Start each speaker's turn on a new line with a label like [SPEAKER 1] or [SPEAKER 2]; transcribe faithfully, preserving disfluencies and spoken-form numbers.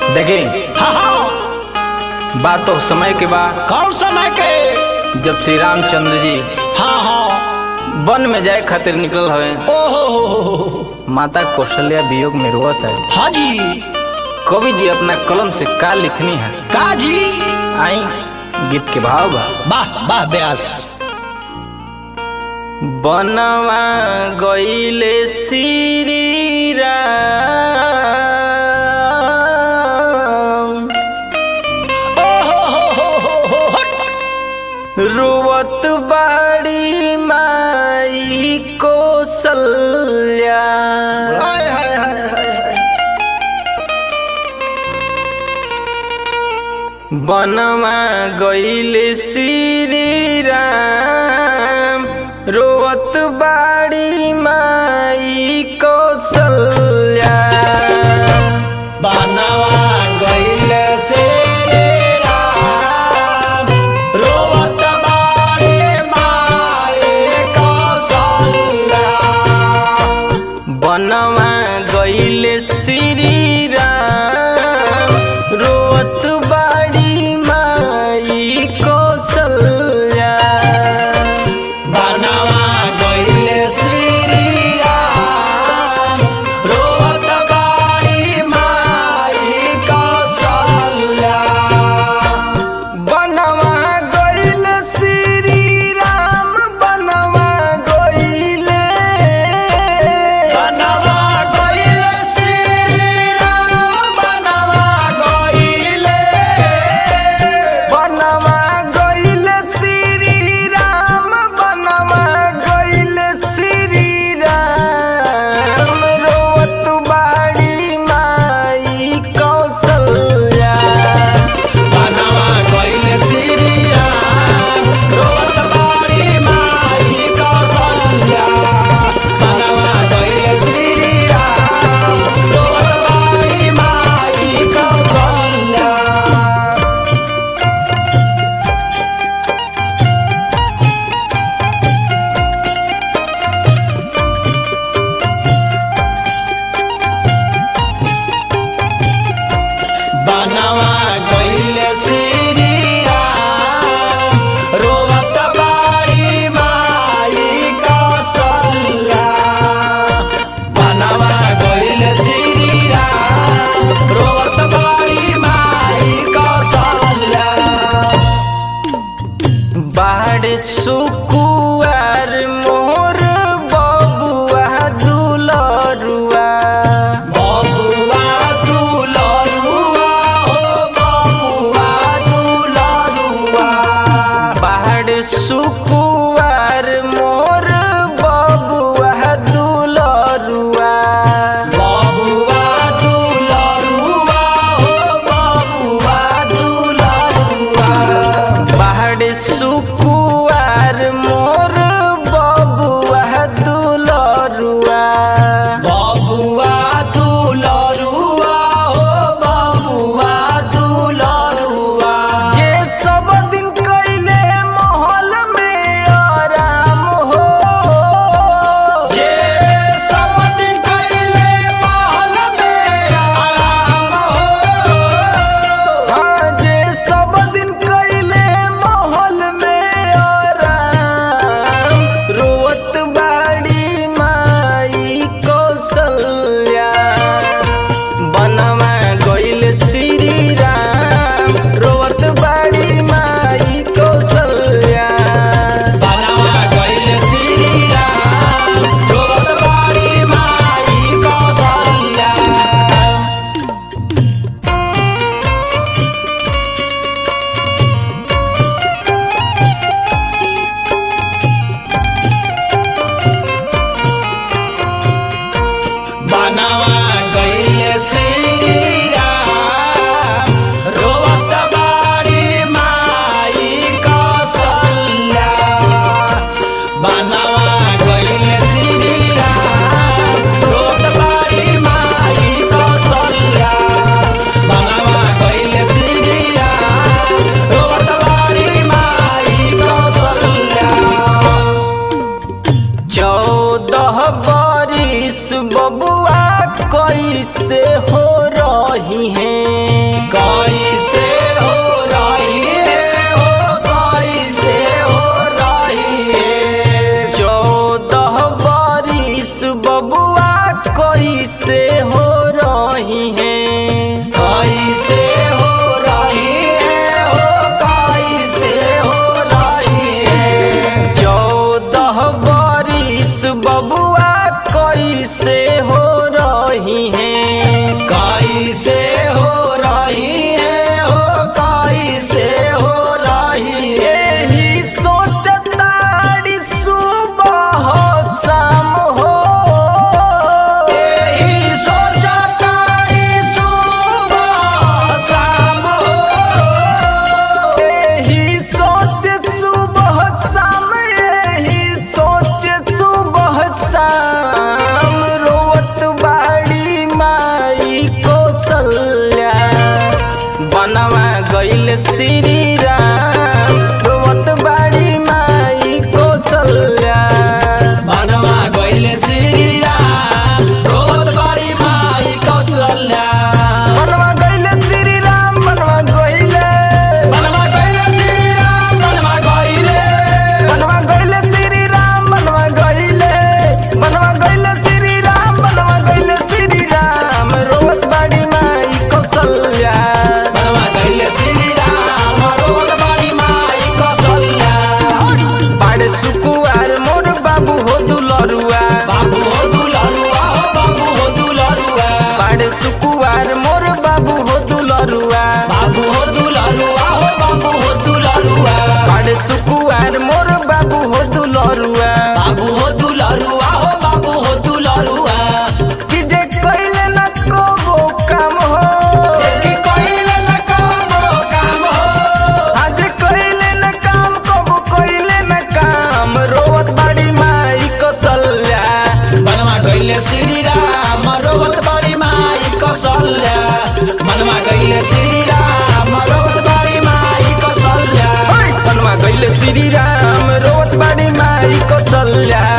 [SPEAKER 1] देखी
[SPEAKER 2] हाँ हाँ।
[SPEAKER 1] बात तो समय के बाद
[SPEAKER 2] कौन समय के?
[SPEAKER 1] जब श्री रामचंद्र जी
[SPEAKER 2] हाँ हाँ।
[SPEAKER 1] वन में जाए खातिर निकल हवे,
[SPEAKER 2] ओहो
[SPEAKER 1] माता कौशल्या वियोग में रोवत है।
[SPEAKER 2] हाँ जी।
[SPEAKER 1] कवि जी अपना कलम से का लिखनी है,
[SPEAKER 2] का जी?
[SPEAKER 1] आई गीत के भाव बा।
[SPEAKER 2] वाह वाह व्यास।
[SPEAKER 1] बनवा गईले श्री राम, रोवत बाड़ी माई कौशल्या।
[SPEAKER 2] हाय हाय हाय हाय।
[SPEAKER 1] बनवा गईले श्री राम, रोवत बाड़ी माई कौशल्या।
[SPEAKER 2] बनवा गईले श्री राम, रोवत बाड़ी माई कौशल्या।
[SPEAKER 1] बनवा गईले श्री राम, रोवत बाड़ी माई कौशल्या।
[SPEAKER 2] बनवा गईले श्री राम, रोवत बाड़ी माई कौशल्या।
[SPEAKER 1] बनवा गईले श्री राम, बनवा गईले,
[SPEAKER 2] बनवा गईले श्री राम,
[SPEAKER 1] कैसे हो रही है,
[SPEAKER 2] कैसे हो रही है हो, कैसे हो रही है।
[SPEAKER 1] चौदह बारिश बबुआ कैसे हो रही है,
[SPEAKER 2] कैसे हो रही है हो, कैसे हो रही है।
[SPEAKER 1] चौदह बारिश बबुआ कैसे हो रही है,
[SPEAKER 2] कैसे हो रही है हो, कैसे हो रही है।
[SPEAKER 1] यही सोचताड़ी सुबह शाम हो,
[SPEAKER 2] यही सोचताड़ी सुबह शाम हो,
[SPEAKER 1] यही सोच सुबह शाम, यही सोच सुबह शाम। रोवत बाड़ी माई कौशल्या, बनवा गइल श्री राम। रोवत बाड़ी माई कौशल्या,
[SPEAKER 2] बनवा गइल श्री राम, रोवत बाड़ी माई कौशल्या।
[SPEAKER 1] बनवा गइल श्री राम, बनवा गइल,
[SPEAKER 2] बनवा गइल श्री राम, बनवा गइल,
[SPEAKER 1] बनवा गइल श्री राम, बनवा गइल, बनवा गइल श्री राम, बनवा गइल श्री राम। रोवत बाड़ी माई कौशल्या,
[SPEAKER 2] बनवा गइल श्री राम, रोवत बाड़ी माई कौशल्या।
[SPEAKER 1] बाड़े सुकुआर मोर बाबू हो दुलरुआ,
[SPEAKER 2] बाबू हो दुलरुआ हो, बाबू हो दुलरुआ,
[SPEAKER 1] बाड़े सुकुआर मोर बाबू हो दुलरुआ,
[SPEAKER 2] बाबू हो दुलरुआ हो, बाबू हो दुलरुआ,
[SPEAKER 1] बाड़े सुकुआर मोर बाबू हो दुलरुआ।
[SPEAKER 2] बाबू हो दुलरुआ हो, बाबू हो दुलरुआ।
[SPEAKER 1] कि जे कइले न कोगो काम हो,
[SPEAKER 2] देखी कइले न कबो काम हो,
[SPEAKER 1] आज कइले न काम कबो कइले न काम। रोवत बाड़ी माई कौशल्या,
[SPEAKER 2] बनवा गइल श्री राम, रोवत बाड़ी माई कौशल्या। बनवा गइल श्री राम, रोवत बाड़ी माई कौशल्या।
[SPEAKER 1] बनवा गइल श्री राम, रोवत बाड़ी माई कौशल्या।